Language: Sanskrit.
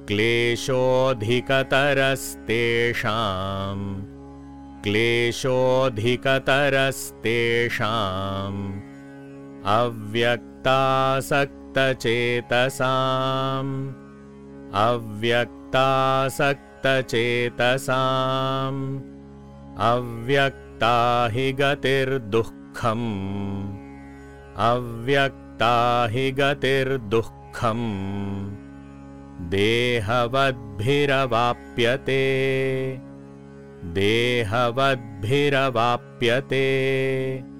क्लेशोऽधिकतरस्तेषाम् अव्यक्तासक्तचेतसाम् अव्यक्ता हि गतिर्दुःखम् अव्यक्ता हि गतिर्दुःखम् देहवद्भिरवाप्यते